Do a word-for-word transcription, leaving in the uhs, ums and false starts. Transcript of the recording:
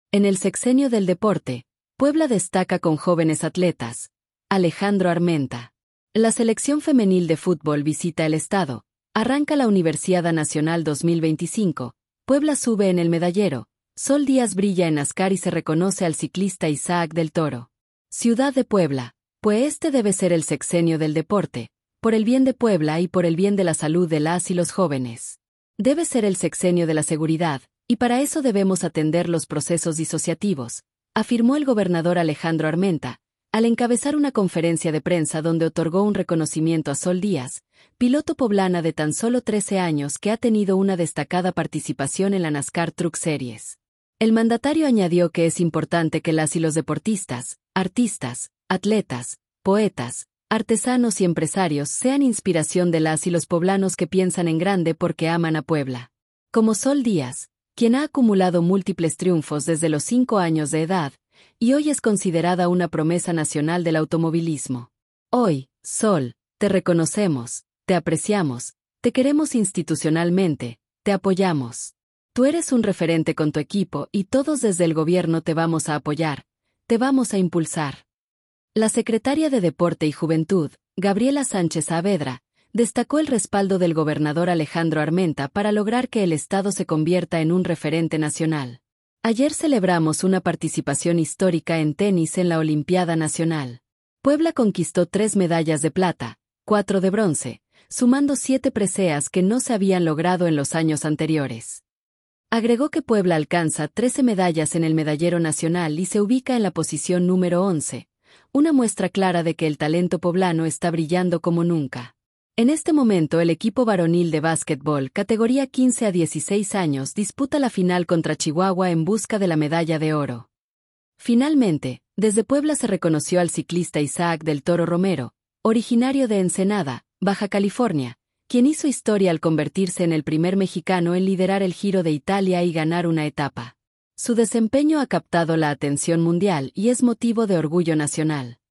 En el sexenio del deporte, Puebla destaca con jóvenes atletas. Alejandro Armenta. La selección femenil de fútbol visita el estado. Arranca la Universiada Nacional dos mil veinticinco. Puebla sube en el medallero. Sol Díaz brilla en NASCAR y se reconoce al ciclista Isaac del Toro. Ciudad de Puebla. Pues este debe ser el sexenio del deporte, por el bien de Puebla y por el bien de la salud de las y los jóvenes. Debe ser el sexenio de la seguridad, y para eso debemos atender los procesos disociativos, afirmó el gobernador Alejandro Armenta, al encabezar una conferencia de prensa donde otorgó un reconocimiento a Sol Díaz, piloto poblana de tan solo trece años que ha tenido una destacada participación en la NASCAR Truck Series. El mandatario añadió que es importante que las y los deportistas, artistas, atletas, poetas, artesanos y empresarios sean inspiración de las y los poblanos que piensan en grande porque aman a Puebla. Como Sol Díaz, quien ha acumulado múltiples triunfos desde los cinco años de edad, y hoy es considerada una promesa nacional del automovilismo. Hoy, Sol, te reconocemos, te apreciamos, te queremos institucionalmente, te apoyamos. Tú eres un referente con tu equipo y todos desde el gobierno te vamos a apoyar, te vamos a impulsar. La secretaria de Deporte y Juventud, Gabriela Sánchez Saavedra, destacó el respaldo del gobernador Alejandro Armenta para lograr que el estado se convierta en un referente nacional. Ayer celebramos una participación histórica en tenis en la Olimpiada Nacional. Puebla conquistó tres medallas de plata, cuatro de bronce, sumando siete preseas que no se habían logrado en los años anteriores. Agregó que Puebla alcanza trece medallas en el medallero nacional y se ubica en la posición número once, una muestra clara de que el talento poblano está brillando como nunca. En este momento el equipo varonil de básquetbol categoría quince a dieciséis años disputa la final contra Chihuahua en busca de la medalla de oro. Finalmente, desde Puebla se reconoció al ciclista Isaac del Toro Romero, originario de Ensenada, Baja California, quien hizo historia al convertirse en el primer mexicano en liderar el Giro de Italia y ganar una etapa. Su desempeño ha captado la atención mundial y es motivo de orgullo nacional.